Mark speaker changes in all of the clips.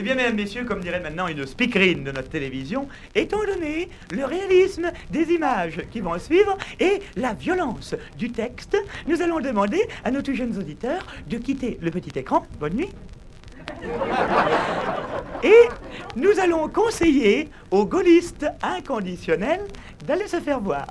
Speaker 1: Eh bien, mesdames, messieurs, comme dirait maintenant une speakerine de notre télévision, étant donné le réalisme des images qui vont suivre et la violence du texte, nous allons demander à nos tout jeunes auditeurs de quitter le petit écran. Bonne nuit. Et nous allons conseiller aux gaullistes inconditionnels d'aller se faire voir.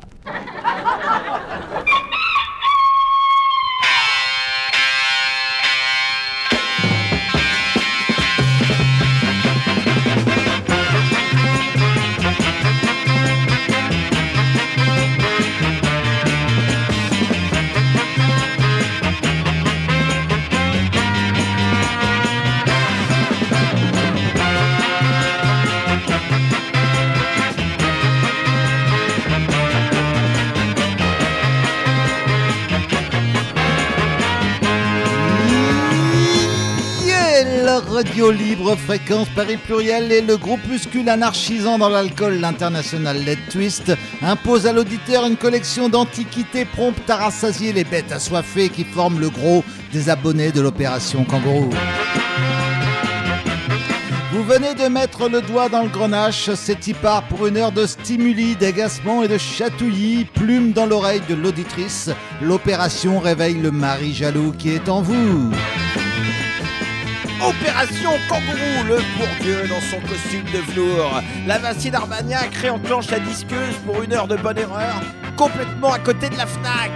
Speaker 2: Radio Libre, Fréquence Paris Pluriel et le groupuscule anarchisant dans l'alcool, l'international Let Twist, impose à l'auditeur une collection d'antiquités promptes à rassasier les bêtes assoiffées qui forment le gros des abonnés de l'opération Kangourou. Vous venez de mettre le doigt dans le grenache, c'est y part pour une heure de stimuli, d'agacement et de chatouillis, plume dans l'oreille de l'auditrice. L'opération réveille le mari jaloux qui est en vous.
Speaker 3: Opération Kangourou, le bourdieu dans son costume de velours. La Vinci d'Armagnac réenclenche la disqueuse pour une heure de bonne erreur, complètement à côté de la Fnac.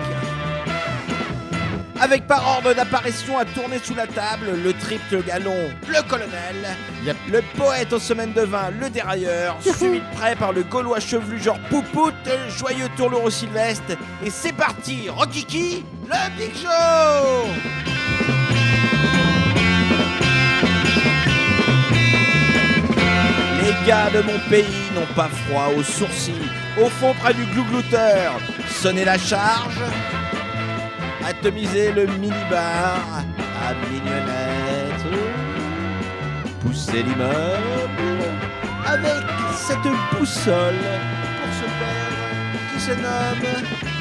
Speaker 3: Avec par ordre d'apparition à tourner sous la table, le triple galon, le colonel, le poète aux semaines de vin, le dérailleur, suivi de près par le gaulois chevelu genre poupoute, joyeux tourlourou Sylvestre. Et c'est parti, Rokiki, le Big Show. Les gars de mon pays n'ont pas froid aux sourcils. Au fond, près du glouglouteur, sonnez la charge. Atomiser le minibar à millionnettes. Pousser l'immeuble avec cette boussole pour ce père qui se nomme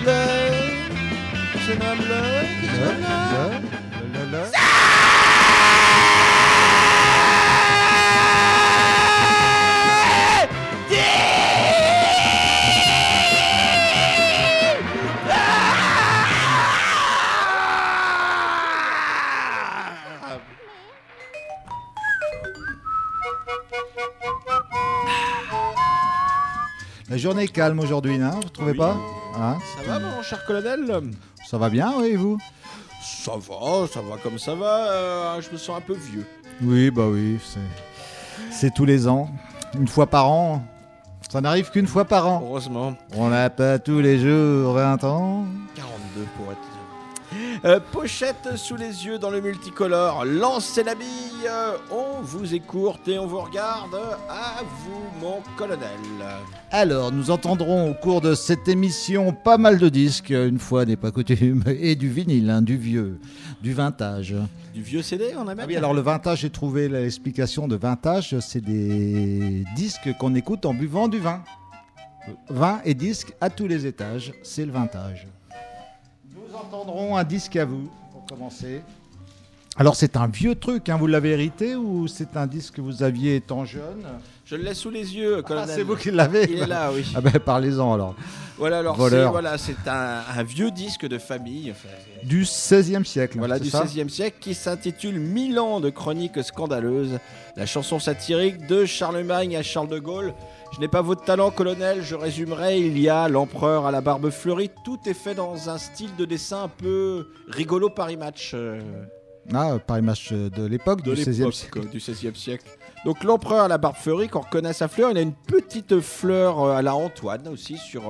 Speaker 2: La journée est calme aujourd'hui, hein, vous trouvez pas hein?
Speaker 3: Ça va mon cher colonel?
Speaker 2: Ça va bien, oui, et vous?
Speaker 3: Ça va comme ça va, je me sens un peu vieux.
Speaker 2: Oui, bah oui, c'est tous les ans, une fois par an. Ça n'arrive qu'une fois par an.
Speaker 3: Heureusement.
Speaker 2: On n'a pas tous les jours 20 ans.
Speaker 3: 42 pour être... pochette sous les yeux dans le multicolore, lancez la bille, on vous écoute et on vous regarde, à vous mon colonel.
Speaker 2: Alors, nous entendrons au cours de cette émission pas mal de disques, une fois n'est pas coutume, et du vinyle, hein, du vieux, du vintage.
Speaker 3: Du vieux CD, on a même.
Speaker 2: Ah oui, alors le vintage, j'ai trouvé l'explication de vintage, c'est des disques qu'on écoute en buvant du vin. Vin et disques à tous les étages, c'est le vintage. Nous entendrons un disque à vous, pour commencer. Alors c'est un vieux truc, hein, vous l'avez hérité ou c'est un disque que vous aviez étant jeune?
Speaker 3: Je le laisse sous les yeux, colonel.
Speaker 2: Ah, c'est vous qui l'avez?
Speaker 3: Il est là, oui.
Speaker 2: Ah ben parlez-en alors.
Speaker 3: Voilà, alors c'est un vieux disque de famille. Enfin,
Speaker 2: du XVIe siècle.
Speaker 3: Voilà, du XVIe siècle, qui s'intitule 1000 ans de chroniques scandaleuses. La chanson satirique de Charlemagne à Charles de Gaulle. Je n'ai pas votre talent, colonel, je résumerai. Il y a l'empereur à la barbe fleurie. Tout est fait dans un style de dessin un peu rigolo Paris Match.
Speaker 2: Ah, Paris Match de l'époque, du XVIe siècle.
Speaker 3: Du XVIe siècle. Donc l'empereur à la barbe fleurie, qu'on reconnaît sa fleur, il a une petite fleur à la Antoine aussi sur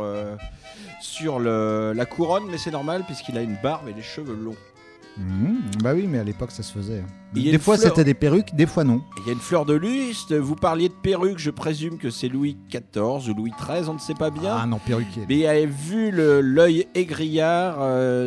Speaker 3: la couronne, mais c'est normal puisqu'il a une barbe et les cheveux longs.
Speaker 2: Bah oui, mais à l'époque ça se faisait.
Speaker 3: Des
Speaker 2: fois c'était des perruques, des fois non.
Speaker 3: Il y a une fleur de lys. Vous parliez de perruque, je présume que c'est Louis XIV ou Louis XIII, on ne sait pas bien.
Speaker 2: Ah non, perruquier.
Speaker 3: Mais il avait vu l'œil aigriard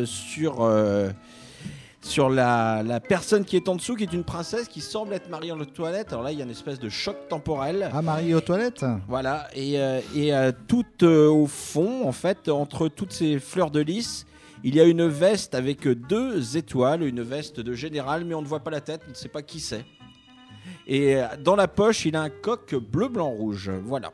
Speaker 3: sur la personne qui est en dessous, qui est une princesse qui semble être Marie-Antoinette. Alors là, il y a une espèce de choc temporel.
Speaker 2: Ah, Marie aux toilettes.
Speaker 3: Voilà, et tout au fond, en fait, entre toutes ces fleurs de lys, il y a une veste avec 2 étoiles, une veste de général, mais on ne voit pas la tête, on ne sait pas qui c'est. Et dans la poche, il a un coq bleu, blanc, rouge. Voilà.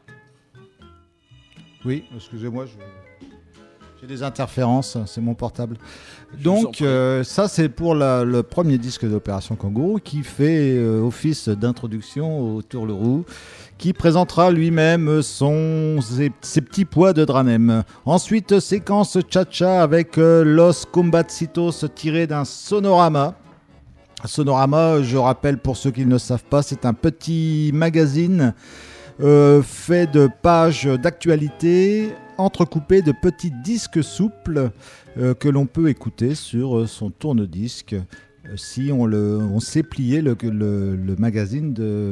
Speaker 2: Oui, excusez-moi, j'ai des interférences, c'est mon portable. Donc ça c'est pour le premier disque d'Opération Kangourou qui fait office d'introduction au Tourlerou, qui présentera lui-même ses petits pois de Dranem. Ensuite, séquence cha-cha avec Los Combacitos tiré d'un Sonorama. Sonorama, je rappelle pour ceux qui ne le savent pas, c'est un petit magazine fait de pages d'actualité entrecoupées de petits disques souples que l'on peut écouter sur son tourne-disque si on sait plier le magazine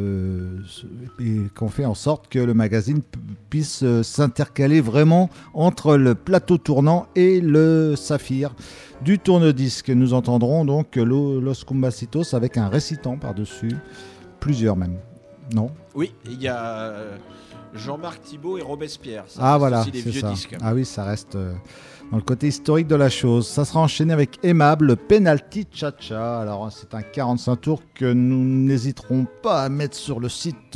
Speaker 2: et qu'on fait en sorte que le magazine puisse s'intercaler vraiment entre le plateau tournant et le saphir du tourne-disque. Nous entendrons donc Los Combacitos avec un récitant par-dessus, plusieurs même. Non ?
Speaker 3: Oui, il y a Jean-Marc Thibault et Robespierre.
Speaker 2: Ah voilà,
Speaker 3: aussi des
Speaker 2: c'est
Speaker 3: vieux
Speaker 2: ça.
Speaker 3: disques.
Speaker 2: Ah oui, ça reste dans le côté historique de la chose. Ça sera enchaîné avec Aimable, Penalty Cha-Cha. Alors c'est un 45 tours que nous n'hésiterons pas à mettre sur le site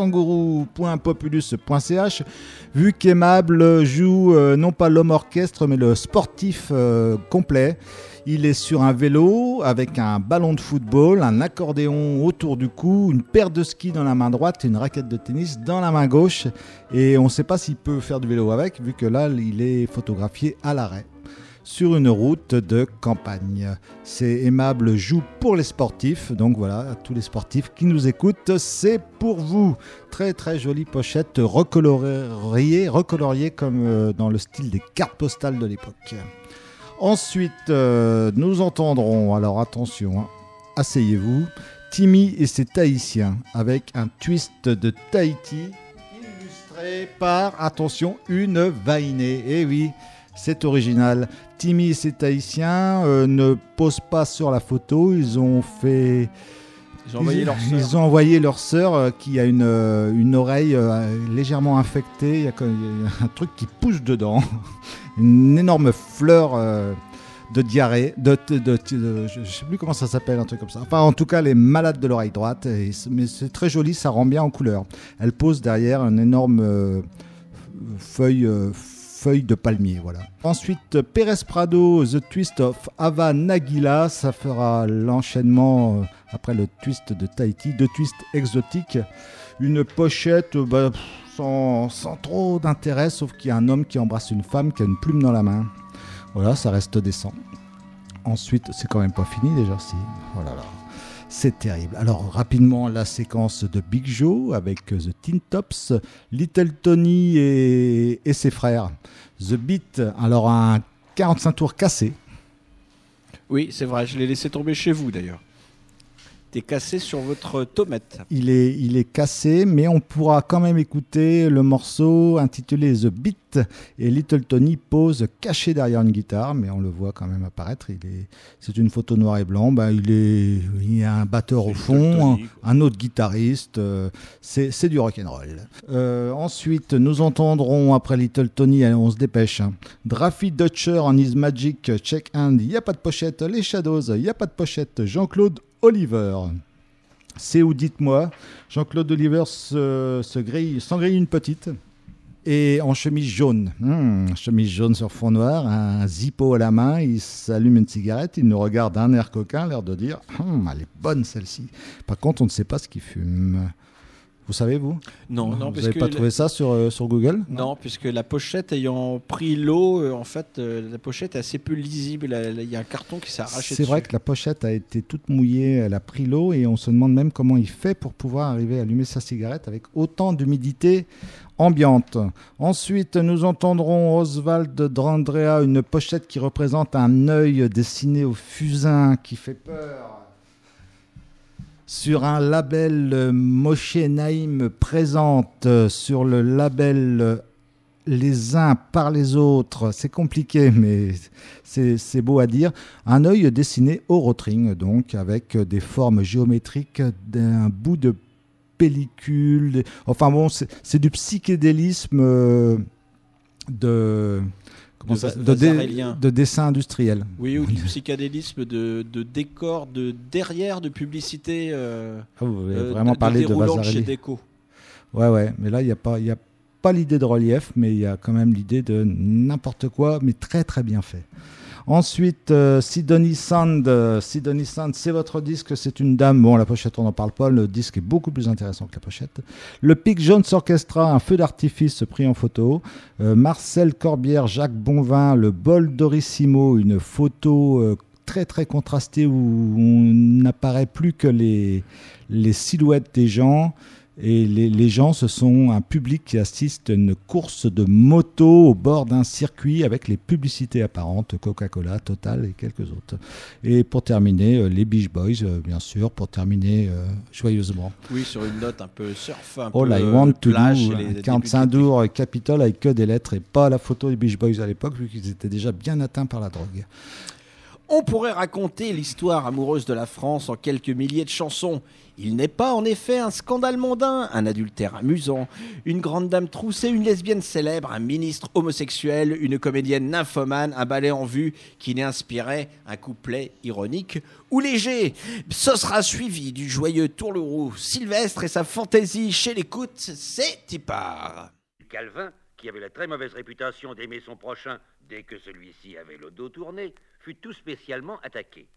Speaker 2: kangourou.populus.ch, vu qu'Aimable joue non pas l'homme orchestre mais le sportif complet. Il est sur un vélo avec un ballon de football, un accordéon autour du cou, une paire de skis dans la main droite et une raquette de tennis dans la main gauche. Et on ne sait pas s'il peut faire du vélo avec, vu que là, il est photographié à l'arrêt sur une route de campagne. C'est Aimable joue pour les sportifs. Donc voilà, à tous les sportifs qui nous écoutent, c'est pour vous. Très très jolie pochette recoloriée comme dans le style des cartes postales de l'époque. Ensuite, nous entendrons, alors attention, asseyez-vous, Timmy et ses Tahitiens, avec un twist de Tahiti, illustré par, attention, une vainée. Eh oui, c'est original. Timmy et ses Tahitiens ne posent pas sur la photo, ils ont envoyé leur sœur qui a une oreille légèrement infectée, il y a un truc qui pousse dedans. Une énorme fleur de diarrhée, je ne sais plus comment ça s'appelle, un truc comme ça. Enfin, en tout cas, elle est malade de l'oreille droite, mais c'est très joli, ça rend bien en couleur. Elle pose derrière une énorme feuille de palmier, voilà. Ensuite, Pérez Prado, The Twist of Ava Nagila, ça fera l'enchaînement après le twist de Tahiti, deux twists exotiques, une pochette sans trop d'intérêt, sauf qu'il y a un homme qui embrasse une femme qui a une plume dans la main. Voilà, ça reste décent. Ensuite, c'est quand même pas fini déjà, si. Voilà. C'est terrible. Alors, rapidement, la séquence de Big Joe avec The Tin Tops, Little Tony et ses frères. The Beat, alors un 45 tours cassé.
Speaker 3: Oui, c'est vrai, je l'ai laissé tomber chez vous d'ailleurs. T'es cassé sur votre tomate.
Speaker 2: Il est cassé, mais on pourra quand même écouter le morceau intitulé The Beat. Et Little Tony pose caché derrière une guitare, mais on le voit quand même apparaître. C'est une photo noir et blanc. Il y a un batteur au fond, un autre guitariste. C'est du rock'n'roll. Ensuite, nous entendrons après Little Tony, allez, on se dépêche. Draffy Dutcher en His Magic Check Hand. Il n'y a pas de pochette. Les Shadows, il n'y a pas de pochette. Jean-Claude Oliver. C'est où, dites-moi. Jean-Claude Oliver s'en grille une petite. Et en chemise jaune. Chemise jaune sur fond noir, un zippo à la main, il s'allume une cigarette, il nous regarde d'un air coquin, l'air de dire elle est bonne celle-ci. Par contre, on ne sait pas ce qu'il fume. Vous savez, vous ?
Speaker 3: Non.
Speaker 2: Vous n'avez pas trouvé ça sur Google ?
Speaker 3: Non, puisque la pochette ayant pris l'eau, en fait, la pochette est assez peu lisible. Il y a un carton qui s'est arraché dessus.
Speaker 2: C'est vrai que la pochette a été toute mouillée, elle a pris l'eau et on se demande même comment il fait pour pouvoir arriver à allumer sa cigarette avec autant d'humidité ambiante. Ensuite, nous entendrons Oswald Drandrea, une pochette qui représente un œil dessiné au fusain qui fait peur. Sur un label Moshe Naïm présente sur le label Les uns par les autres, c'est compliqué mais c'est beau à dire, un œil dessiné au rotring, donc avec des formes géométriques d'un bout de pellicule, enfin bon, c'est du psychédélisme de de dessin industriel.
Speaker 3: Oui, ou du psychédélisme de décor, de derrière, de publicité.
Speaker 2: Vous voulez vraiment parler de Vasarely
Speaker 3: chez Déco.
Speaker 2: Ouais, mais là, il n'y a pas l'idée de relief, mais il y a quand même l'idée de n'importe quoi, mais très très bien fait. Ensuite, Sidonie Sand, c'est votre disque, c'est une dame. Bon, la pochette, on n'en parle pas, le disque est beaucoup plus intéressant que la pochette. Le Pic Jones Orchestra, un feu d'artifice pris en photo. Marcel Corbière, Jacques Bonvin, le Bol Dorissimo, une photo très très contrastée où on n'apparaît plus que les silhouettes des gens. Et les gens, ce sont un public qui assiste à une course de moto au bord d'un circuit avec les publicités apparentes, Coca-Cola, Total et quelques autres. Et pour terminer, les Beach Boys, bien sûr, pour terminer joyeusement.
Speaker 3: Oui, sur une note un peu surf, un
Speaker 2: All
Speaker 3: peu
Speaker 2: I want to
Speaker 3: plage.
Speaker 2: do, 45 tours Capitole avec que des lettres et pas la photo des Beach Boys à l'époque, vu qu'ils étaient déjà bien atteints par la drogue.
Speaker 3: On pourrait raconter l'histoire amoureuse de la France en quelques milliers de chansons. Il n'est pas en effet un scandale mondain, un adultère amusant, une grande dame troussée, une lesbienne célèbre, un ministre homosexuel, une comédienne nymphomane, un ballet en vue qui n'inspirait un couplet ironique ou léger. Ce sera suivi du joyeux tourlourou Sylvestre et sa fantaisie chez l'écoute, c'est Tipard.
Speaker 4: Calvin, qui avait la très mauvaise réputation d'aimer son prochain dès que celui-ci avait le dos tourné, fut tout spécialement attaqué.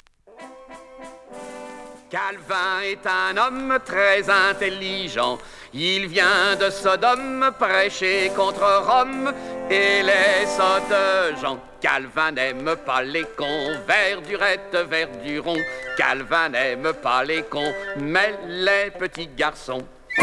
Speaker 5: Calvin est un homme très intelligent. Il vient de Sodome prêcher contre Rome et les sottes gens. Calvin n'aime pas les cons, Verdurette, Verduron. Calvin n'aime pas les cons, mais les petits garçons.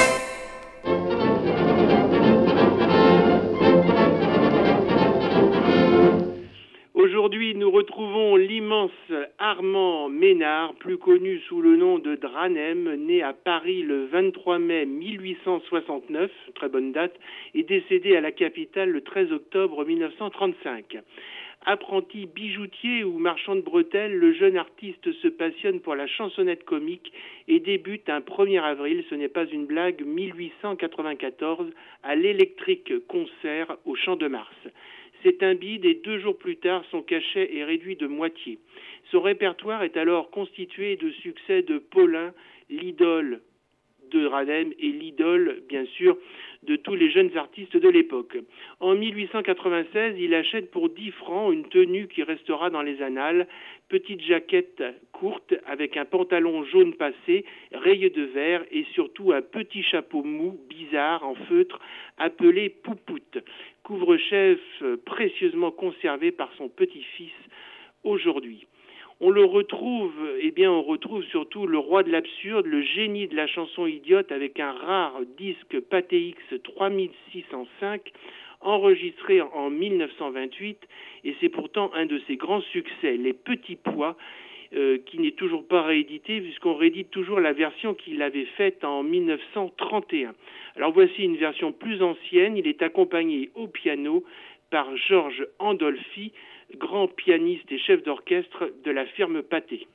Speaker 6: Aujourd'hui, nous retrouvons l'immense Armand Ménard, plus connu sous le nom de Dranem, né à Paris le 23 mai 1869, très bonne date, et décédé à la capitale le 13 octobre 1935. Apprenti bijoutier ou marchand de bretelles, le jeune artiste se passionne pour la chansonnette comique et débute un 1er avril, ce n'est pas une blague, 1894, à l'Electric Concert au Champ de Mars. C'est un bide et 2 jours plus tard, son cachet est réduit de moitié. Son répertoire est alors constitué de succès de Paulin, l'idole de Dranem et l'idole, bien sûr, de tous les jeunes artistes de l'époque. En 1896, il achète pour 10 francs une tenue qui restera dans les annales, petite jaquette courte avec un pantalon jaune passé, rayé de vert et surtout un petit chapeau mou, bizarre, en feutre, appelé poupoute. Couvre-chef précieusement conservé par son petit-fils aujourd'hui. On retrouve surtout le roi de l'absurde, le génie de la chanson idiote avec un rare disque Pathé X 3605 enregistré en 1928 et c'est pourtant un de ses grands succès, Les Petits Pois, qui n'est toujours pas réédité puisqu'on réédite toujours la version qu'il avait faite en 1931. Alors voici une version plus ancienne, il est accompagné au piano par Georges Andolfi, grand pianiste et chef d'orchestre de la firme Pathé.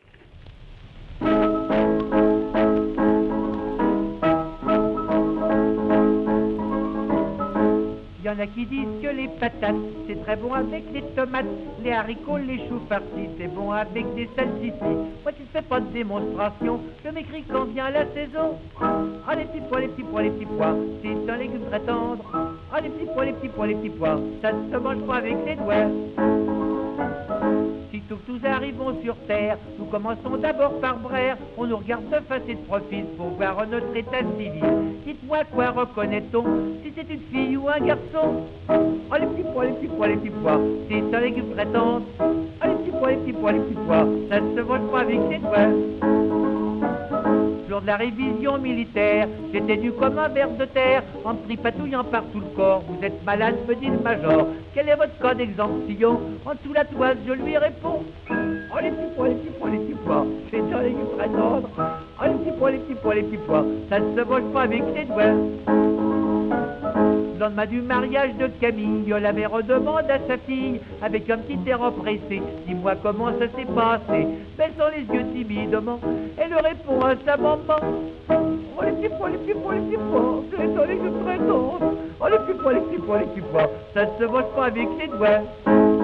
Speaker 7: Il y en a qui disent que les patates, c'est très bon avec les tomates, les haricots, les choux farcis, c'est bon avec des salsifis. Moi tu fais pas de démonstration, je m'écris quand vient la saison. Ah les petits pois, les petits pois, les petits pois, c'est un légume très tendre. Ah les petits pois, les petits pois, les petits pois, ça ne se mange pas avec les doigts. Sitôt que nous arrivons sur terre, nous commençons d'abord par braire. On nous regarde de face et de profil pour voir notre état civil. Dites-moi quoi reconnaît-on, si c'est une fille ou un garçon. Oh les petits pois, les petits pois, les petits pois, c'est un légume très tendre. Oh les petits pois, les petits pois, les petits pois, ça ne se mange pas avec les doigts. Lors de la révision militaire, j'étais nu comme un ver de terre, en tripatouillant par tout le corps. Vous êtes malade, me dit le major. Quel est votre cas d'exemption? En dessous la toile, je lui réponds. Oh les petits pois, les petits pois, les petits pois, c'est un légume très tendre. Oh les petits pois, les petits pois, les petits pois, ça ne se mange pas avec les doigts. Le lendemain du mariage de Camille, la mère demande à sa fille, avec un petit air empressé, dis-moi comment ça s'est passé. Baissant les yeux timidement, elle répond à sa maman. Oh les petits pois, les petits pois, les petits pois, c'est un légume très tendre. Oh les petits pois, les petits pois, les petits pois, ça ne se mange pas avec les doigts.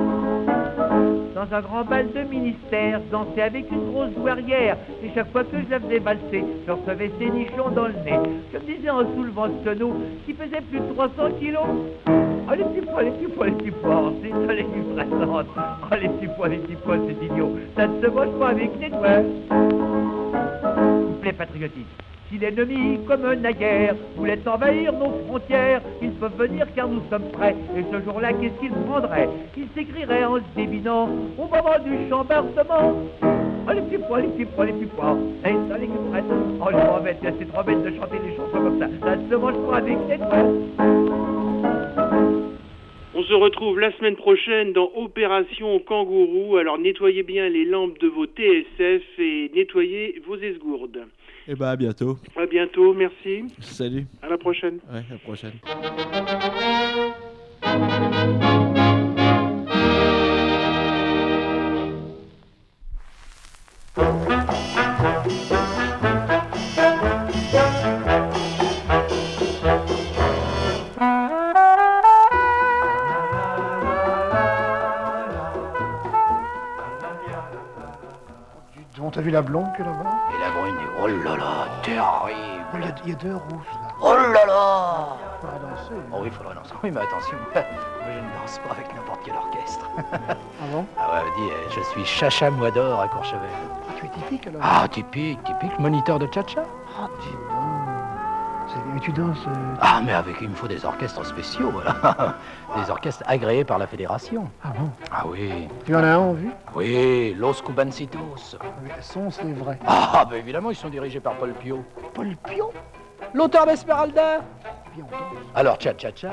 Speaker 7: dans un grand bal de ministère, danser avec une grosse douairière. Et chaque fois que je la faisais valser, je recevais ses nichons dans le nez. Je me disais en soulevant ce tonneau qui faisait plus de 300 kilos. Oh les petits pois, les petits pois, les petits pois, c'est ça les plus présentes. Oh les petits pois, c'est idiot. Ça ne se mange pas avec les doigts. Couplet patriotique. Si l'ennemi, comme naguère, voulait envahir nos frontières, ils peuvent venir car nous sommes prêts. Et ce jour-là, qu'est-ce qu'ils prendraient? Ils s'écrieraient en se dévinant au moment du chambardement. Oh les petits pois, les petits pois, les petits pois. Et ça les prêtes. Oh les trop bêtes, c'est trop bête de chanter des chansons comme ça. Ça ne se mange pas avec les doigts.
Speaker 6: On se retrouve la semaine prochaine dans Opération Kangourou. Alors nettoyez bien les lampes de vos TSF et nettoyez vos esgourdes.
Speaker 3: Et bah à bientôt.
Speaker 6: À bientôt, merci.
Speaker 3: Salut.
Speaker 6: À la prochaine.
Speaker 3: Ouais, à la prochaine.
Speaker 8: T'as vu la blonde que là-bas?
Speaker 9: Et la brune, oh là là, terrible.
Speaker 8: Il y a deux rousses là.
Speaker 9: Oh là là.
Speaker 8: Il faudra danser.
Speaker 9: Oh oui, il faudra danser. Oui, mais attention, moi je ne danse pas avec n'importe quel orchestre.
Speaker 8: Ah bon?
Speaker 9: Ah ouais, dis, je suis Chacha Moidor à Courchevel.
Speaker 8: Ah, tu es typique alors?
Speaker 9: Ah, typique, moniteur de cha-cha.
Speaker 8: Ah, dis donc. Mais tu danses...
Speaker 9: Ah, mais il me faut des orchestres spéciaux, voilà. Des orchestres agréés par la fédération.
Speaker 8: Ah bon?
Speaker 9: Ah oui.
Speaker 8: Tu en as un en vue?
Speaker 9: Oui, Los Cubancitos.
Speaker 8: Oui, sont les vrais.
Speaker 9: Ah, ben évidemment, ils sont dirigés par Paul Piot.
Speaker 8: Paul Piot?
Speaker 9: L'auteur d'Esmeralda.
Speaker 8: Viens, on danse.
Speaker 9: Alors, cha-cha-cha.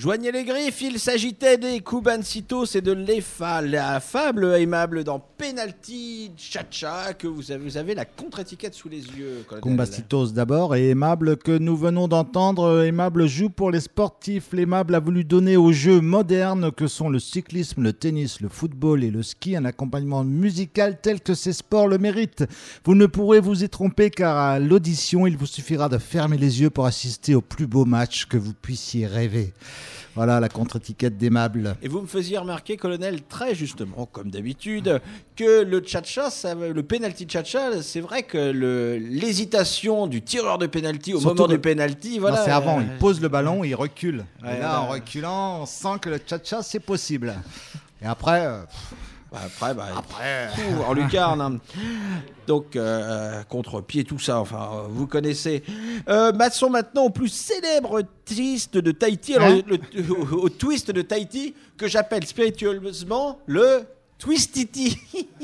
Speaker 3: Joignez les griffes, il s'agitait des Cubancitos et de l'EFA, la fable aimable dans Penalty Cha-Cha, que vous avez la contre-étiquette sous les yeux.
Speaker 2: Cubancitos d'abord et Aimable que nous venons d'entendre. Aimable joue pour les sportifs. L'Aimable a voulu donner aux jeux modernes que sont le cyclisme, le tennis, le football et le ski un accompagnement musical tel que ces sports le méritent. Vous ne pourrez vous y tromper car à l'audition, il vous suffira de fermer les yeux pour assister au plus beau match que vous puissiez rêver. Voilà la contre-étiquette d'Aimable.
Speaker 3: Et vous me faisiez remarquer, colonel, très justement, comme d'habitude, que le cha-cha, le penalty cha-cha, c'est vrai que l'hésitation du tireur de penalty au moment du penalty, voilà.
Speaker 2: Non, c'est avant, il pose le ballon et il recule. Ouais, et là, en reculant, on sent que le cha-cha, c'est possible. Et après... Après,
Speaker 3: en lucarne. Donc, contre-pied, tout ça, enfin, vous connaissez. Passons maintenant au plus célèbre twist de Tahiti. Alors, au twist de Tahiti, que j'appelle spiritueusement le Twistiti.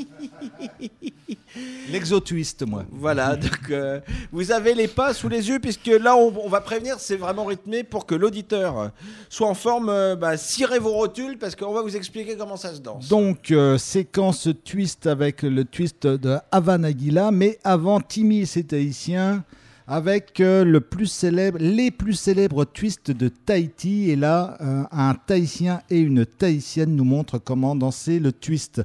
Speaker 2: L'exo-twist, moi.
Speaker 3: Voilà, donc vous avez les pas sous les yeux, puisque là, on va prévenir, c'est vraiment rythmé pour que l'auditeur soit en forme. Cirez vos rotules, parce qu'on va vous expliquer comment ça se danse.
Speaker 2: Donc, séquence twist avec le twist de Havana Aguila, mais avant, Timmy et ses Tahitiens, avec les plus célèbres twists de Tahiti. Et là, un Tahitien et une Tahitienne nous montrent comment danser le twist.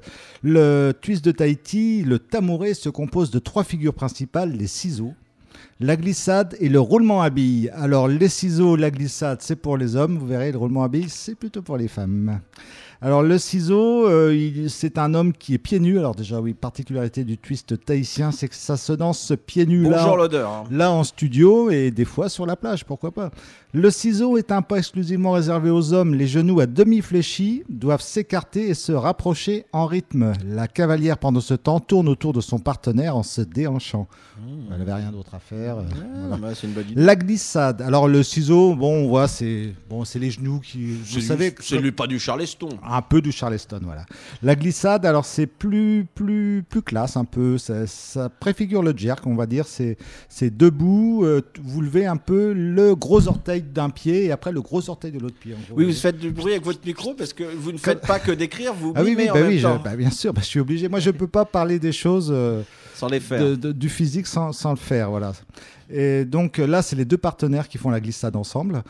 Speaker 2: Le twist de Tahiti, le tamouré, se compose de 3 figures principales, les ciseaux, la glissade et le roulement à billes. Alors, les ciseaux, la glissade, c'est pour les hommes. Vous verrez, le roulement à billes, c'est plutôt pour les femmes. Alors, le ciseau, c'est un homme qui est pieds nus. Alors déjà, oui, particularité du twist tahitien, c'est que ça se danse pieds nus.
Speaker 3: Bonjour l'odeur.
Speaker 2: Là, en studio et des fois sur la plage, pourquoi pas. Le ciseau est un pas exclusivement réservé aux hommes. Les genoux à demi fléchis doivent s'écarter et se rapprocher en rythme. La cavalière, pendant ce temps, tourne autour de son partenaire en se déhanchant. Elle n'avait rien d'autre à faire.
Speaker 3: Voilà. C'est une bonne idée.
Speaker 2: La glissade. Alors, le ciseau, on voit, c'est les genoux qui... Vous savez,
Speaker 3: c'est pas du Charleston.
Speaker 2: Un peu du Charleston, voilà. La glissade, alors c'est plus classe un peu. Ça préfigure le jerk, on va dire. C'est debout, vous levez un peu le gros orteil d'un pied et après le gros orteil de l'autre pied. En gros,
Speaker 3: oui, vous faites du bruit avec votre micro parce que vous ne faites pas que d'écrire, vous
Speaker 2: mimez
Speaker 3: en même temps.
Speaker 2: Bien sûr, je suis obligé. Moi, je ne peux pas parler des choses
Speaker 3: sans les faire.
Speaker 2: Du physique sans le faire, voilà. Et donc là, c'est les 2 partenaires qui font la glissade ensemble.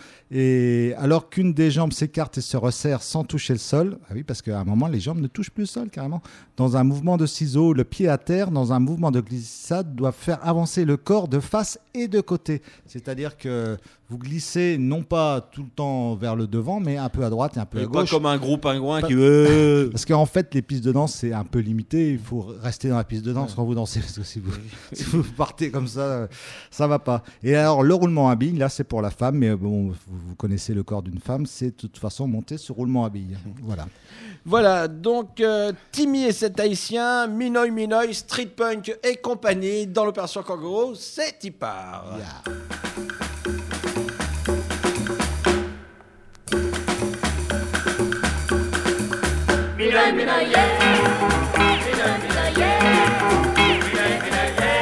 Speaker 2: Et alors qu'une des jambes s'écarte et se resserre sans toucher le sol, ah oui, parce qu'à un moment, les jambes ne touchent plus le sol carrément. Dans un mouvement de ciseaux, le pied à terre, dans un mouvement de glissade, doit faire avancer le corps de face et de côté. C'est-à-dire que vous glissez non pas tout le temps vers le devant, mais un peu à droite et un peu à gauche.
Speaker 3: Pas comme un gros pingouin qui...
Speaker 2: Parce qu'en fait, les pistes de danse, c'est un peu limité. Il faut rester dans la piste de danse quand vous dansez. Parce que si vous partez comme ça va pas. Et alors, le roulement à billes, là, c'est pour la femme. Mais bon, vous connaissez le corps d'une femme. C'est de toute façon monter sur roulement à billes. Voilà.
Speaker 3: Voilà, donc Timmy et ses Tahitiens, Minoy, Street Punk et compagnie dans l'opération Kangourou, c'est y part. Yeah.
Speaker 10: Minoy, Minoy, yeah. Minoy, Minoy, yeah. Minoy, Minoy, yeah.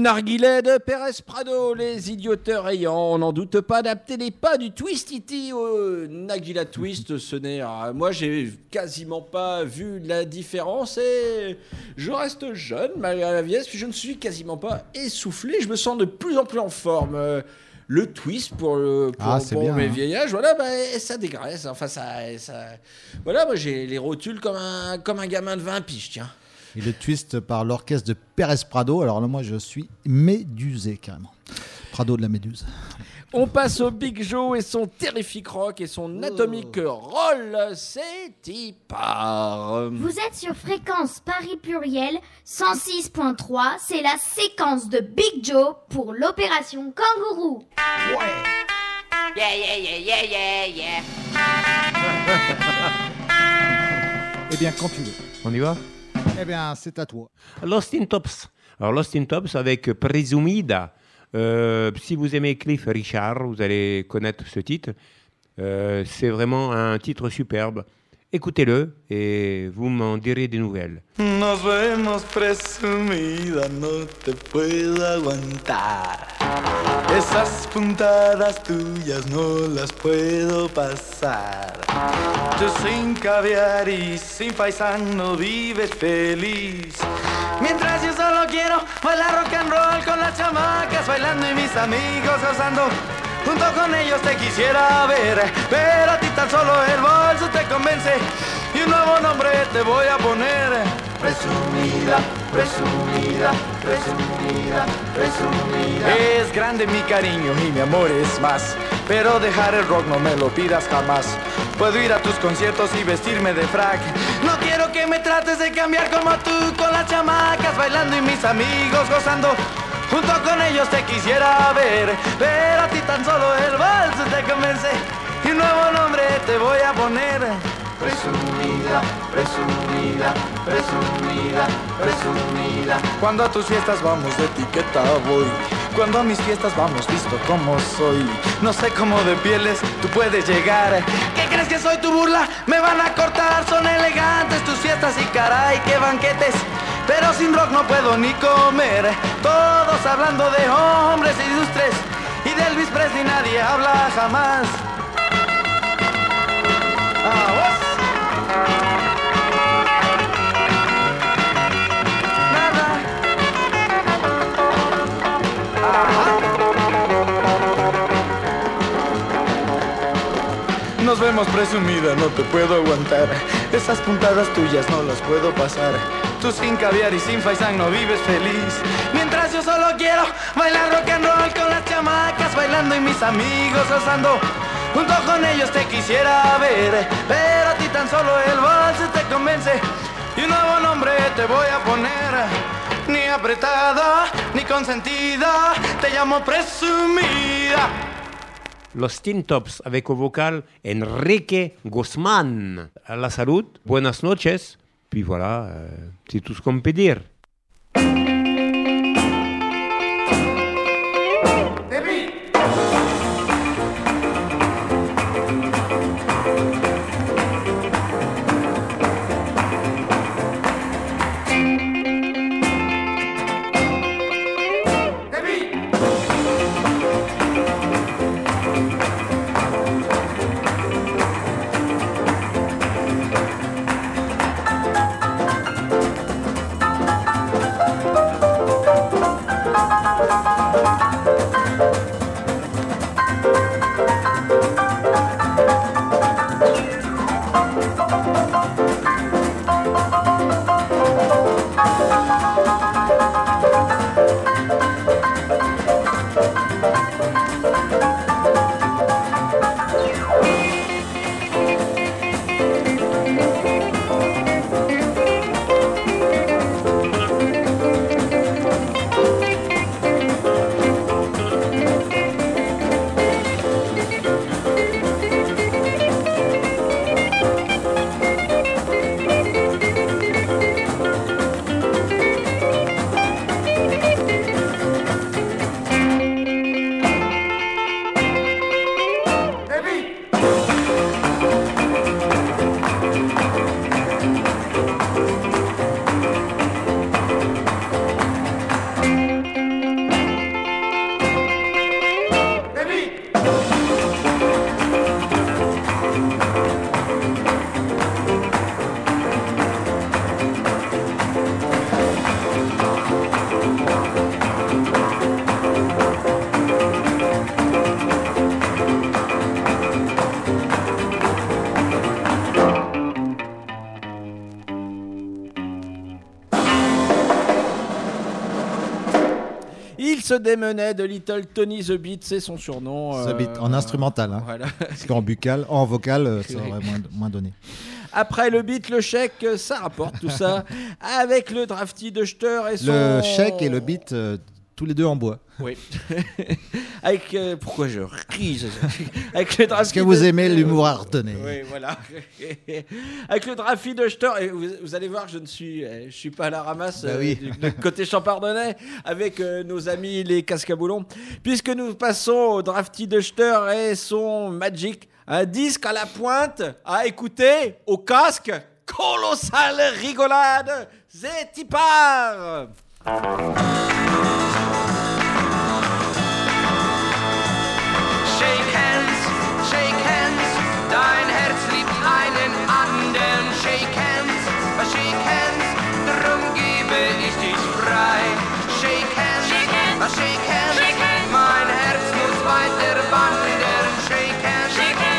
Speaker 3: narguilé de Pérez Prado, les idioteurs ayant, on n'en doute pas, adapté les pas du Twistity au Nagila Twist. Ce n'est, moi, j'ai quasiment pas vu la différence et je reste jeune malgré la vieillesse, puis je ne suis quasiment pas essoufflé. Je me sens de plus en plus en forme. Le twist pour
Speaker 2: bien,
Speaker 3: mes
Speaker 2: hein.
Speaker 3: vieillards, voilà, ça dégraisse. Enfin, voilà, moi j'ai les rotules comme un gamin de 20 piges, tiens.
Speaker 2: Et le twist par l'orchestre de Pérez Prado. Alors là, moi, je suis médusé carrément. Prado de la Méduse.
Speaker 3: On passe au Big Joe et son terrifique rock et son atomique roll. C'est y part.
Speaker 10: Vous êtes sur Fréquence Paris Pluriel 106.3. C'est la séquence de Big Joe pour l'opération Kangourou.
Speaker 3: Ouais.
Speaker 5: Yeah, yeah, yeah, yeah, yeah, yeah.
Speaker 2: Eh bien, quand tu veux.
Speaker 11: On y va?
Speaker 2: Eh bien, c'est à toi.
Speaker 11: Lost in Tops. Alors, Lost in Tops avec Presumida. Si vous aimez Cliff Richard, vous allez connaître ce titre. C'est vraiment un titre superbe. Écoutez-le et vous m'en direz des nouvelles.
Speaker 12: Nos vemos presumida, no te puedo aguantar. Esas puntadas tuyas no las puedo pasar. Tú sin caviar y sin paisano vives feliz. Mientras yo solo quiero bailar rock and roll con las chamacas bailando y mis amigos gozando. Junto con ellos te quisiera ver, pero a ti tan solo el bolso te convence y un nuevo nombre te voy a poner. Presumida, presumida, presumida, presumida. Es grande mi cariño y mi amor es más, pero dejar el rock no me lo pidas jamás. Puedo ir a tus conciertos y vestirme de frac. No quiero que me trates de cambiar como tú, con las chamacas bailando y mis amigos gozando. Junto con ellos te quisiera ver, pero a ti tan solo el vals te convence y un nuevo nombre te voy a poner. Presumida, presumida, presumida, presumida. Cuando a tus fiestas vamos de etiqueta voy, cuando a mis fiestas vamos visto como soy. No sé cómo de pieles tú puedes llegar. ¿Qué crees que soy tu burla? Me van a cortar, son elegantes tus fiestas y caray, qué banquetes. Pero sin rock no puedo ni comer. Todos hablando de hombres ilustres y de Elvis Presley nadie habla jamás. Nos vemos presumida, no te puedo aguantar. Esas puntadas tuyas no las puedo pasar. Tú sin caviar y sin faisán no vives feliz. Mientras yo solo quiero bailar rock and roll con las chamacas bailando y mis amigos gozando. Junto con ellos te quisiera ver, pero a ti tan solo el vals te convence y un nuevo nombre te voy a poner. Ni apretada, ni consentida, te llamo presumida.
Speaker 11: Los Tin Tops avec au vocal Enrique Guzmán. A la salud, buenas noches. Puis voilà, c'est tout ce qu'on peut dire.
Speaker 3: se démenait de Little Tony the Beat, c'est son surnom.
Speaker 2: The Beat, en instrumental. Hein.
Speaker 3: Voilà.
Speaker 2: Parce qu'en vocal, ça aurait moins donné.
Speaker 3: Après le beat, le chèque, ça rapporte tout ça. Avec le drafty de Schter et son...
Speaker 2: Le chèque et le beat, tous les deux en bois.
Speaker 3: Oui. Avec... pourquoi je ris avec le
Speaker 2: Parce que vous aimez l'humour ardennais.
Speaker 3: Oui, voilà. Avec le drafty de Schter, et vous allez voir, je suis pas à la ramasse
Speaker 2: oui.
Speaker 3: du côté champardonnais avec nos amis les cascaboulons. Puisque nous passons au drafty de Schter et son Magic. Un disque à la pointe, à écouter, au casque, colossale rigolade, c'est Tipar.
Speaker 13: Shake hands, dein Herz liebt einen anderen. Shake hands, drum gebe ich dich frei. Shake hands, mein Herz muss weiter wandern. Shake hands,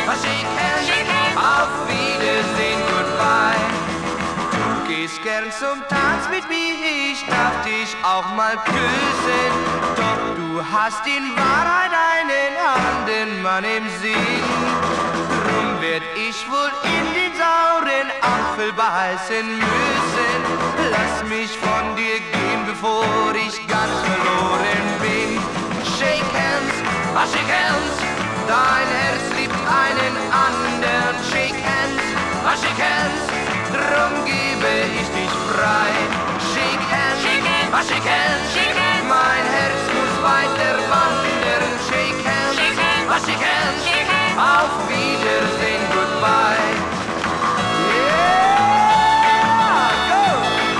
Speaker 13: auf Wiedersehen, goodbye. Du gehst gern zum Tanz mit mir, ich darf dich auch mal küssen. Doch du hast in Wahrheit einen anderen Mann im Sinn. Drum werd ich wohl in den sauren Apfel beißen müssen. Lass mich von dir gehen, bevor ich ganz verloren bin. Shake hands, dein Herz liebt einen anderen. Shake hands, drum gebe ich dich frei. Shake hands, mein Herz muss weiter wandern. Shake hands, auf Wiedersehen, goodbye. Yeah, go!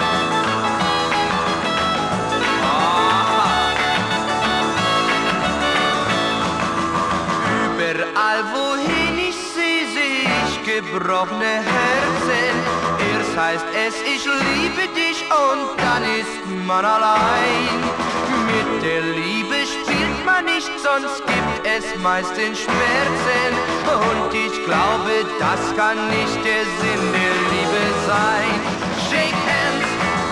Speaker 13: Überall wohin ich sehe ich gebrochene Herzen. Erst heißt es, ich liebe dich und dann ist man allein. Mit der Liebe spielt man nicht, sonst gibt es meistens Schmerzen. Und ich glaube, das kann nicht der Sinn der Liebe sein. Shake hands,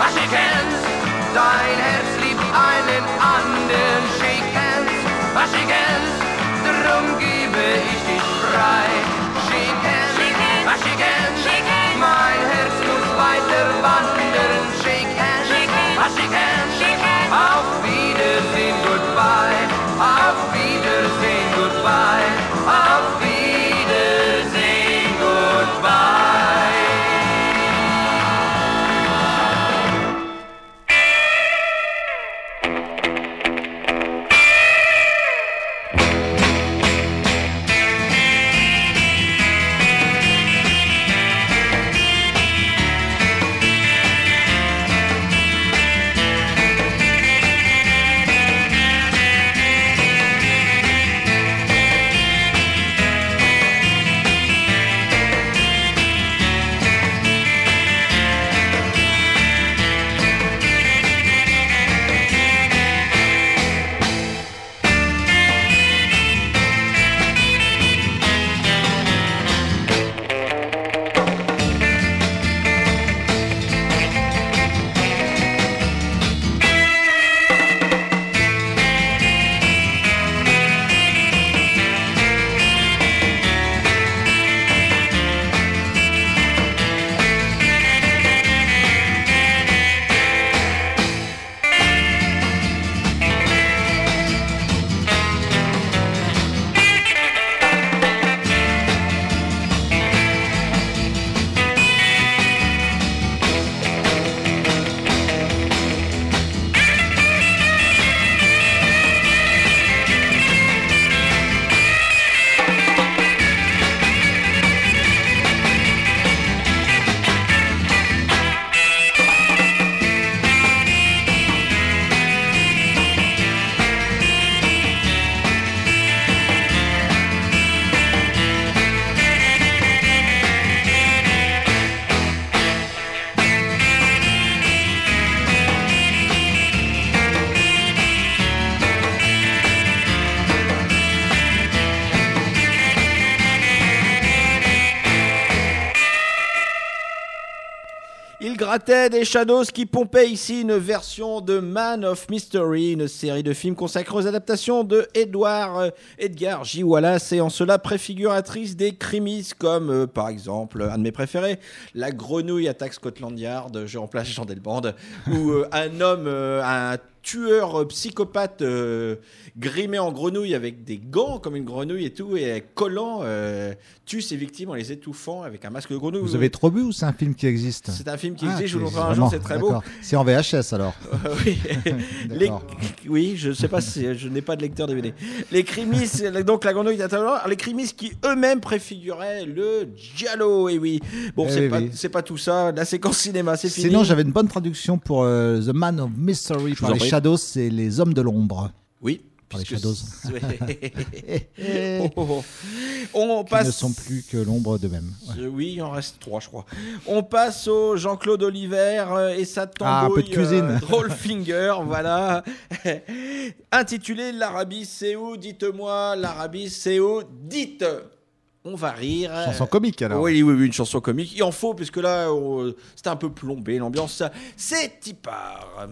Speaker 13: dein Herz liebt einen anderen. Shake hands, drum gebe ich dich frei. Shake hands, mein Herz muss weiter wandern. Shake hands, auf Wiedersehen, goodbye. Auf Wiedersehen, goodbye. Auf Wiedersehen, goodbye.
Speaker 3: grattaient des Shadows qui pompaient ici une version de Man of Mystery, une série de films consacrés aux adaptations de Edgar J. Wallace et en cela préfiguratrice des crimis comme par exemple un de mes préférés, La grenouille attaque Scotland Yard, je remplace Jean Delband, où un tueur psychopathe grimé en grenouille avec des gants comme une grenouille et tout et collant tue ses victimes en les étouffant avec un masque de grenouille.
Speaker 2: Vous avez trop bu ou c'est un film qui existe?
Speaker 3: C'est un film qui existe, je vous le montrerai un jour, c'est très beau.
Speaker 2: C'est en VHS alors.
Speaker 3: Oui. Oui, je ne sais pas si je n'ai pas de lecteur DVD. Les crimis, donc la grenouille d'Atalor, les crimis qui eux-mêmes préfiguraient le giallo, et oui. Bon, c'est pas tout ça, la séquence cinéma, c'est fini.
Speaker 2: Sinon, j'avais une bonne traduction pour The Man of Mystery par les Shadows, c'est les hommes de l'ombre.
Speaker 3: Oui.
Speaker 2: Par les Shadows.
Speaker 3: On passe...
Speaker 2: Qui ne sont plus que l'ombre d'eux-mêmes. Ouais.
Speaker 3: Oui, il en reste 3, je crois. On passe au Jean-Claude Oliver et sa tambouille
Speaker 2: un peu de cuisine.
Speaker 3: Rollfinger, voilà. Intitulé L'Arabie, c'est où? Dites-moi, l'Arabie, c'est où? Dites. On va rire.
Speaker 2: Chanson comique alors.
Speaker 3: Oui, une chanson comique. Il en faut, puisque là, c'était un peu plombé l'ambiance. C'est Tipar.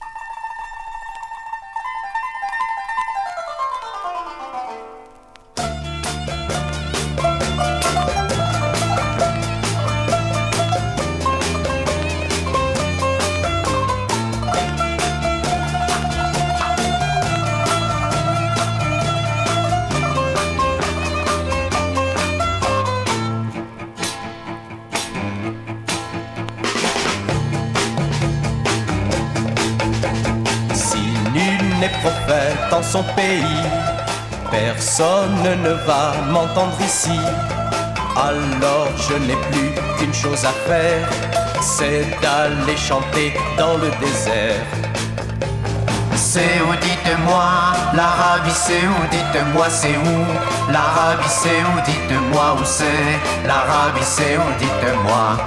Speaker 13: Prophète dans son pays, personne ne va m'entendre ici. Alors je n'ai plus qu'une chose à faire, c'est d'aller chanter dans le désert. C'est où, dites-moi, l'Arabie c'est où, dites-moi c'est où. L'Arabie c'est où, dites-moi où c'est. L'Arabie c'est où, dites-moi.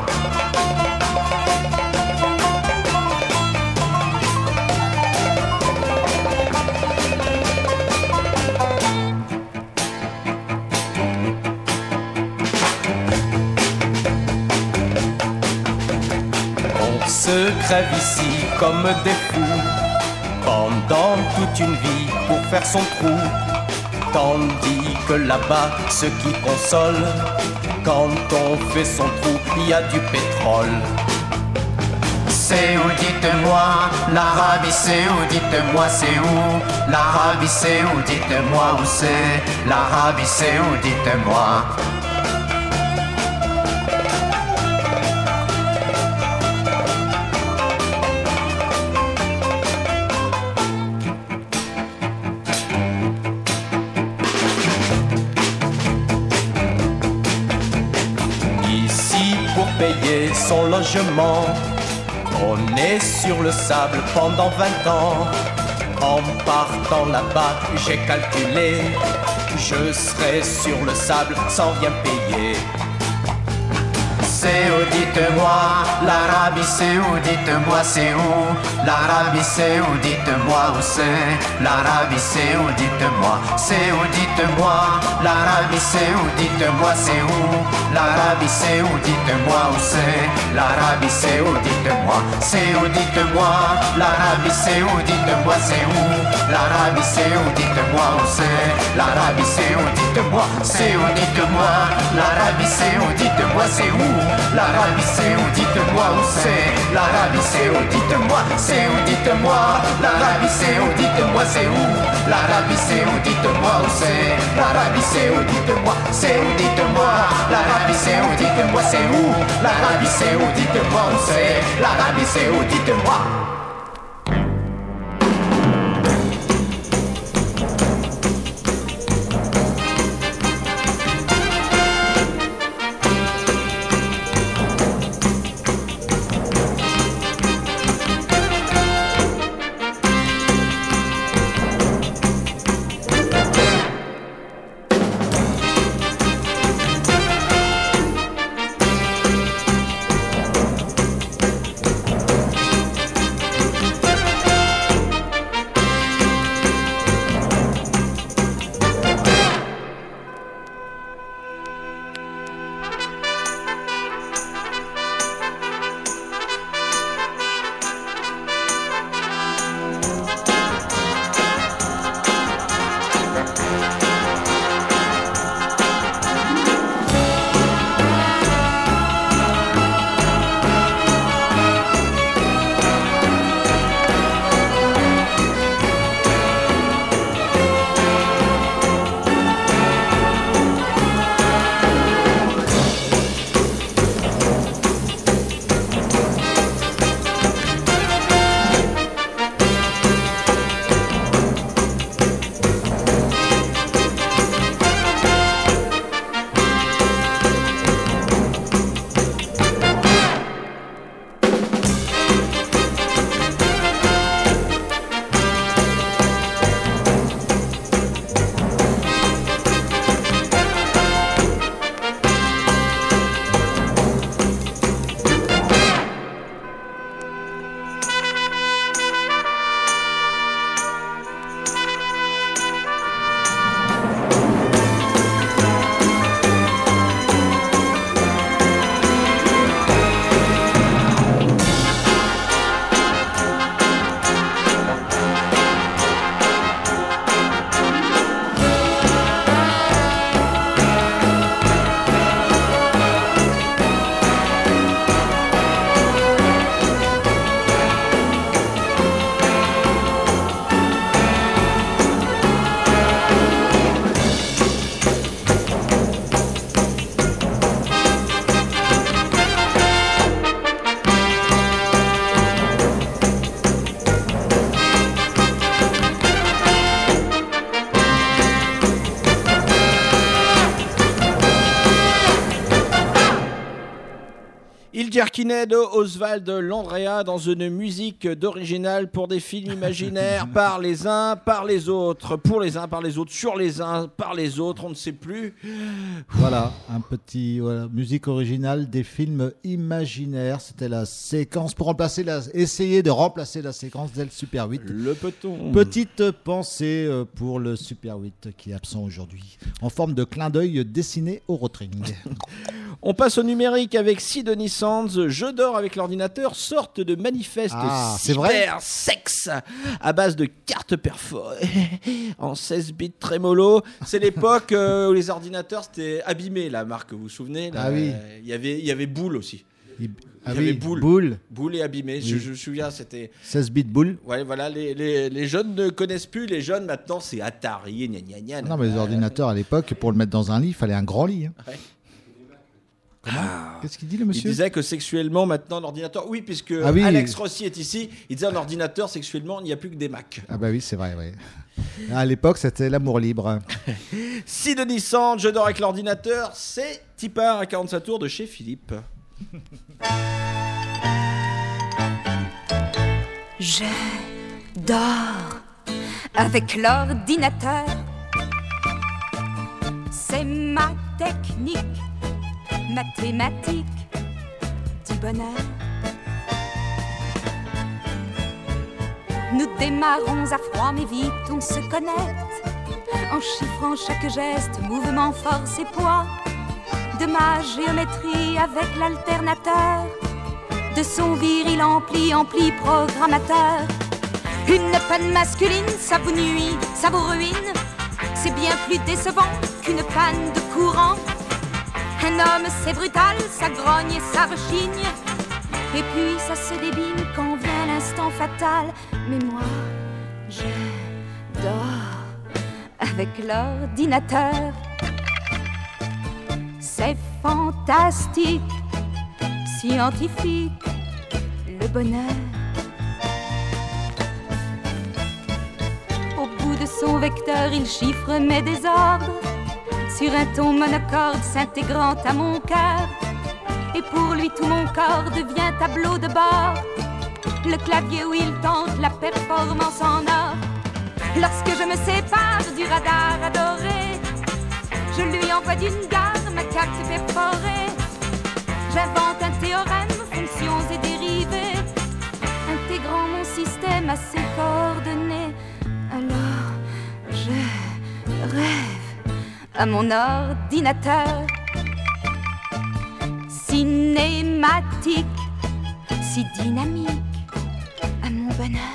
Speaker 13: Se crève ici comme des fous pendant toute une vie pour faire son trou, tandis que là-bas ce qui console, quand on fait son trou il y a du pétrole. C'est où, dites-moi, l'Arabie c'est où, dites-moi c'est où. L'Arabie c'est où, dites-moi où c'est. L'Arabie c'est où, dites-moi. Payer son logement, on est sur le sable pendant 20 ans. En partant là-bas, j'ai calculé, je serai sur le sable sans rien payer. C'est où, dites-moi, l'Arabie c'est où, dites-moi c'est où. L'Arabie c'est où, dites-moi où c'est. L'Arabie c'est où, dites-moi. C'est où, dites-moi, l'Arabie c'est où, dites-moi c'est où. L'Arabie c'est où, dites-moi où c'est. L'Arabie c'est où, dites-moi. C'est où, dites-moi, l'Arabie c'est où, dites-moi c'est où. L'Arabie c'est où, dites-moi où c'est. L'Arabie c'est où, dites-moi. C'est où, dites-moi, l'Arabie c'est où, dites-moi c'est où. L'Arabie c'est où, dites-moi où c'est. L'Arabie c'est où, dites-moi. C'est où, dites-moi, l'Arabie c'est où, dites-moi c'est où. L'Arabie c'est où, dites-moi où c'est. L'Arabie c'est où, dites-moi. C'est où, dites-moi, l'Arabie c'est où, dites-moi c'est où. L'Arabie c'est où, dites-moi où c'est. L'Arabie c'est où, dites-moi.
Speaker 3: Pierre Quinet de Oswald Landrea dans une musique d'original pour des films imaginaires par les uns, par les autres, pour les uns, par les autres, sur les uns, par les autres, on ne sait plus.
Speaker 2: Voilà, musique originale des films imaginaires. C'était la séquence pour essayer de remplacer la séquence d'El Super 8.
Speaker 3: Le peut-on.
Speaker 2: Petite pensée pour le Super 8 qui est absent aujourd'hui, en forme de clin d'œil dessiné au rotring.
Speaker 3: On passe au numérique avec Sidonie Sands, Jeu d'or avec l'ordinateur, sorte de manifeste cyber-sexe à base de cartes perforées en 16 bits trémolo. C'est l'époque où les ordinateurs c'était abîmé, la marque, vous vous souvenez là,
Speaker 2: oui.
Speaker 3: Il y avait Boule aussi. Il y avait Boule et abîmé. Oui. Je me souviens, c'était
Speaker 2: 16 bits Boule.
Speaker 3: Ouais, voilà, les jeunes ne connaissent plus. Les jeunes maintenant, c'est Atari,
Speaker 2: Non, mais les ordinateurs à l'époque, pour le mettre dans un lit, il fallait un grand lit. Hein.
Speaker 3: Ouais.
Speaker 2: Qu'est-ce qu'il dit le monsieur ?
Speaker 3: Il disait que sexuellement maintenant l'ordinateur, oui, puisque Alex Rossi est ici, il disait un ordinateur sexuellement il n'y a plus que des Macs.
Speaker 2: Ah bah oui, c'est vrai, oui. À l'époque c'était l'amour libre.
Speaker 3: Sidonie Sands, Jeu d'or avec l'ordinateur, c'est Tipar à 45 tours de chez Philippe.
Speaker 14: Je dors avec l'ordinateur, c'est ma technique mathématique du bonheur. Nous démarrons à froid mais vite on se connecte, en chiffrant chaque geste, mouvement, force et poids, de ma géométrie avec l'alternateur, de son viril ampli programmateur. Une panne masculine, ça vous nuit, ça vous ruine, c'est bien plus décevant qu'une panne de courant. Un homme c'est brutal, ça grogne et ça rechigne, et puis ça se débine quand vient l'instant fatal. Mais moi, je dors avec l'ordinateur. C'est fantastique, scientifique, le bonheur. Au bout de son vecteur, il chiffre mes désordres sur un ton monocorde s'intégrant à mon cœur. Et pour lui tout mon corps devient tableau de bord, le clavier où il tente la performance en or. Lorsque je me sépare du radar adoré, je lui envoie d'une gare ma carte perforée. J'invente un théorème, fonctions et dérivés, intégrant mon système à ses coordonnées. Alors je rêve à mon ordinateur cinématique, si dynamique, à mon bonheur.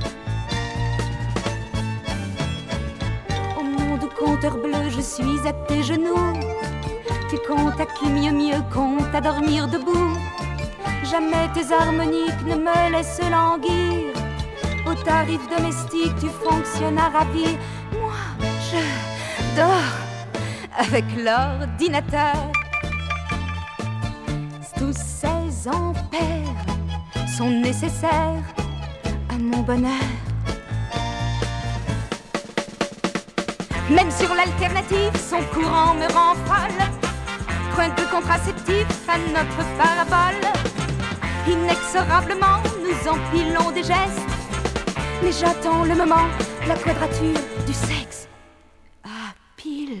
Speaker 14: Au monde compteur bleu, je suis à tes genoux. Tu comptes à qui mieux compte à dormir debout. Jamais tes harmoniques ne me laissent languir. Au tarif domestique, tu fonctionnes à ravir. Moi, je dors avec l'ordinateur. Tous ces ampères sont nécessaires à mon bonheur. Même sur l'alternative, son courant me rend folle. Coin de contraceptif à notre parabole. Inexorablement, nous empilons des gestes. Mais j'attends le moment, la quadrature du sexe à pile.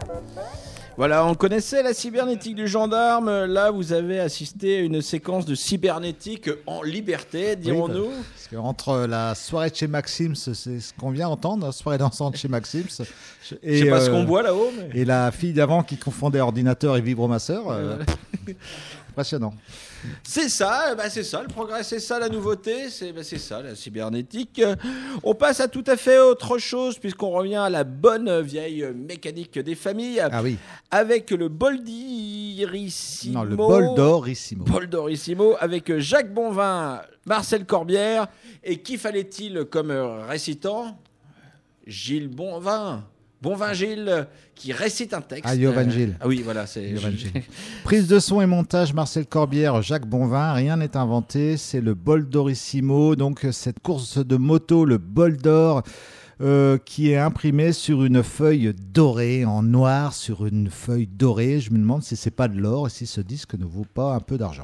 Speaker 3: Voilà, on connaissait la cybernétique du gendarme. Là, vous avez assisté à une séquence de cybernétique en liberté, dirons-nous.
Speaker 2: Oui, parce qu'entre la soirée de chez Maxims, c'est ce qu'on vient entendre, la soirée dansante chez Maxims.
Speaker 3: Je sais pas ce qu'on boit là-haut. Mais...
Speaker 2: Et la fille d'avant qui confondait ordinateur et vibromasseur. Impressionnant.
Speaker 3: C'est ça, c'est ça, le progrès, c'est ça la nouveauté, c'est ça la cybernétique. On passe à tout à fait autre chose puisqu'on revient à la bonne vieille mécanique des familles.
Speaker 2: Ah oui.
Speaker 3: Avec le Boldirissimo.
Speaker 2: Non, le Boldorissimo.
Speaker 3: Boldorissimo avec Jacques Bonvin, Marcel Corbière et qui fallait-il comme récitant? Gilles Bonvin. Bonvin Gilles qui récite un texte.
Speaker 2: Ah, Yovan Gilles.
Speaker 3: Ah oui, voilà, c'est
Speaker 2: Yovan Gilles. Prise de son et montage, Marcel Corbière, Jacques Bonvin. Rien n'est inventé, c'est le Boldorissimo. Donc, cette course de moto, le Bol d'Or, qui est imprimé sur une feuille dorée, en noir, sur une feuille dorée. Je me demande si c'est pas de l'or et si ce disque ne vaut pas un peu d'argent.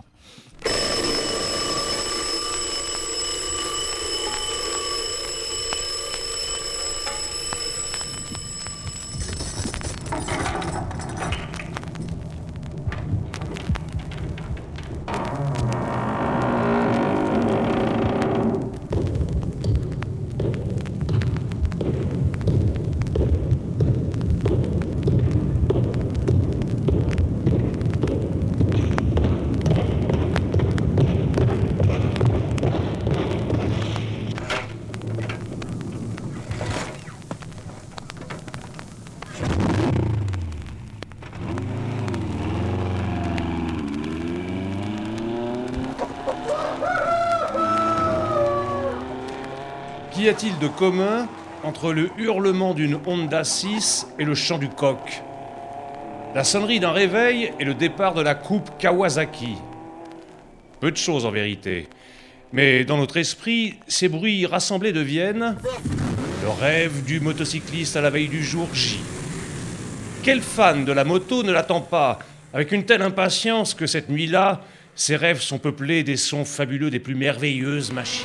Speaker 15: Qu'y a-t-il de commun entre le hurlement d'une Honda 6 et le chant du coq? La sonnerie d'un réveil et le départ de la coupe Kawasaki. Peu de choses en vérité. Mais dans notre esprit, ces bruits rassemblés deviennent le rêve du motocycliste à la veille du jour J. Quel fan de la moto ne l'attend pas, avec une telle impatience que cette nuit-là, ses rêves sont peuplés des sons fabuleux des plus merveilleuses machines.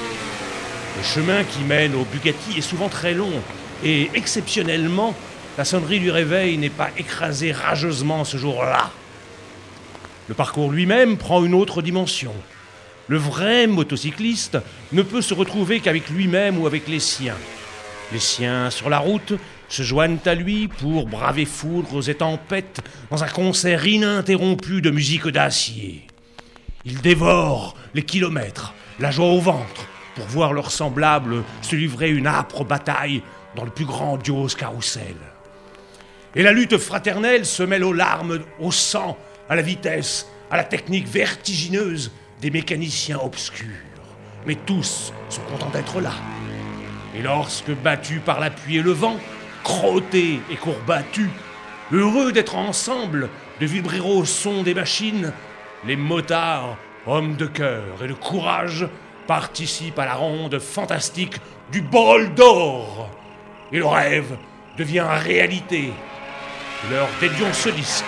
Speaker 15: Le chemin qui mène au Bugatti est souvent très long, et exceptionnellement, la sonnerie du réveil n'est pas écrasée rageusement ce jour-là. Le parcours lui-même prend une autre dimension. Le vrai motocycliste ne peut se retrouver qu'avec lui-même ou avec les siens. Les siens sur la route se joignent à lui pour braver foudres et tempêtes dans un concert ininterrompu de musique d'acier. Ils dévorent les kilomètres, la joie au ventre, pour voir leurs semblables se livrer une âpre bataille dans le plus grandiose carrousel. Et la lutte fraternelle se mêle aux larmes, au sang, à la vitesse, à la technique vertigineuse des mécaniciens obscurs. Mais tous sont contents d'être là. Et lorsque, battus par la pluie et le vent, crottés et courbattus, heureux d'être ensemble, de vibrer au son des machines, les motards, hommes de cœur et de courage, participent à la ronde fantastique du Bol d'Or. Et le rêve devient réalité. Leur dédions ce disque.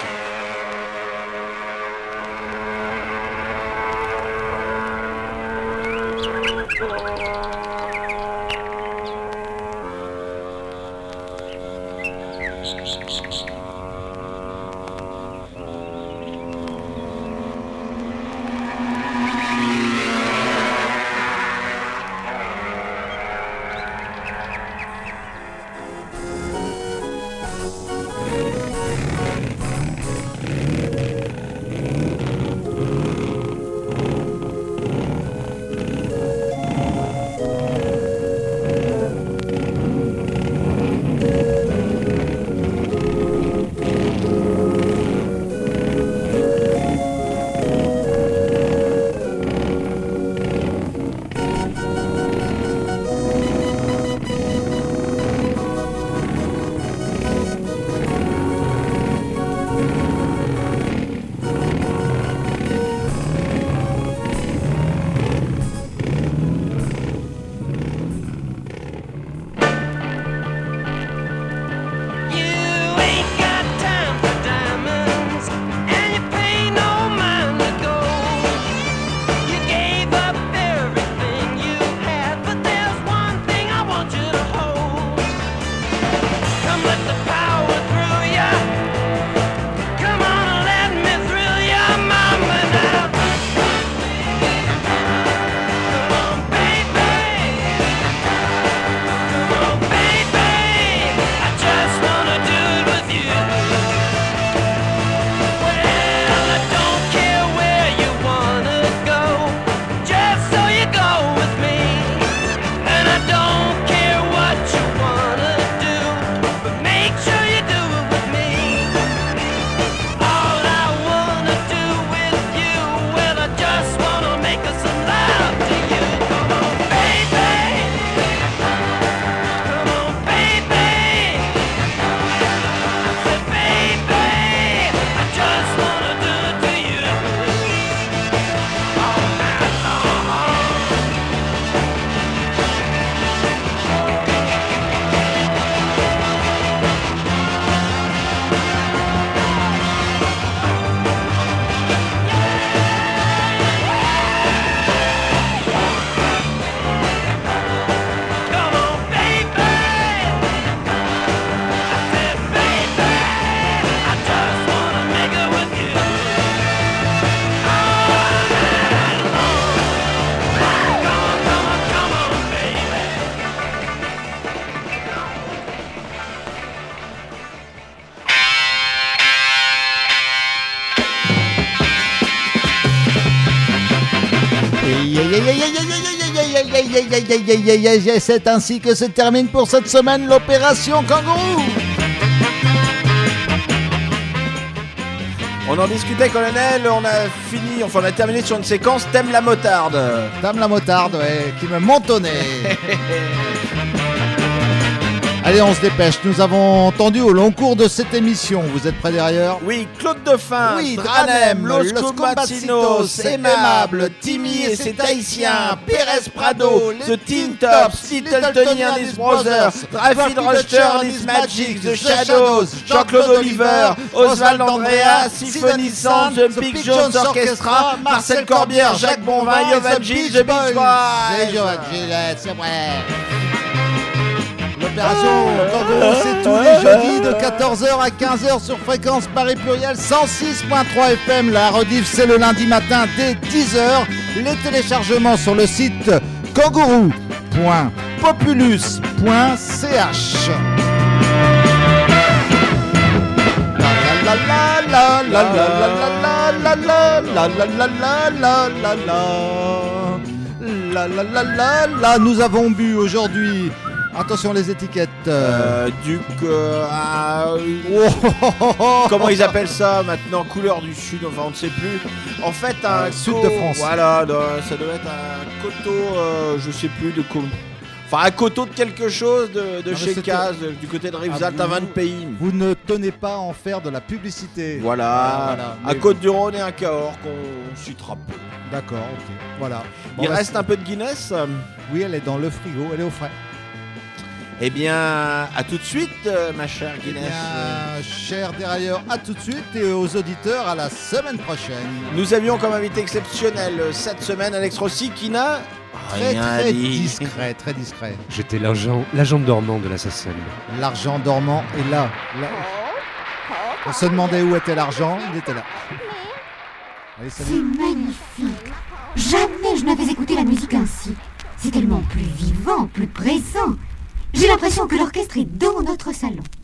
Speaker 2: C'est ainsi que se termine pour cette semaine l'opération Kangourou.
Speaker 3: On en discutait, colonel, on a terminé sur une séquence T'aimes la motarde.
Speaker 2: T'aimes la motarde, ouais, qui me montonnait. Allez, on se dépêche. Nous avons entendu au long cours de cette émission. Vous êtes prêts derrière?
Speaker 3: Oui, Claude Dauphin,
Speaker 2: oui,
Speaker 3: Dranem, Los Combacinos, Aimable, Timmy et ses Tahitiens, Pérez Prado, The Teen Tops, Little Tony and his Brothers, Rapid Ruster and his Magic, The Shadows, Jean-Claude Oliver, Oswald Andrea, Symphony Sound, The Big Jones Orchestra, Marcel Corbière, Jacques Bonvin, Yovan-G, The Beach Boys.
Speaker 2: C'est Yovan-G, c'est vrai. L'opération Kangourou, c'est tous les jeudis de 14h à 15h sur fréquence Paris Pluriel 106.3 FM. La rediff, c'est le lundi matin dès 10h. Les téléchargements sur le site kangourou.populus.ch. Nous avons bu aujourd'hui. Attention les étiquettes.
Speaker 3: Comment ils appellent ça maintenant? Couleur du Sud, enfin on ne sait plus. En fait, un
Speaker 2: Sud de France.
Speaker 3: Voilà, ça doit être un coteau, je sais plus de quoi. Enfin, un coteau de quelque chose de chez Caz, du côté de Rivesaltes à 20 pays.
Speaker 2: Vous ne tenez pas à en faire de la publicité.
Speaker 3: Voilà. Un Côte-du-Rhône et un Cahors qu'on citera peu.
Speaker 2: D'accord, ok. Voilà.
Speaker 3: Il reste un peu de Guinness.
Speaker 2: Oui, elle est dans le frigo, elle est au frais.
Speaker 3: Eh bien, à tout de suite, ma chère Guinness.
Speaker 2: Eh bien, cher dérailleur, à tout de suite et aux auditeurs, à la semaine prochaine.
Speaker 3: Nous avions comme invité exceptionnel cette semaine Alex Rossi qui n'a
Speaker 2: très discret, très discret.
Speaker 16: J'étais l'agent dormant de l'assassin.
Speaker 2: L'argent dormant est là. On se demandait où était l'argent, il était là. Allez,
Speaker 17: c'est magnifique. Jamais je n'avais écouté la musique ainsi. C'est tellement plus vivant, plus présent. J'ai l'impression que l'orchestre est dans notre salon.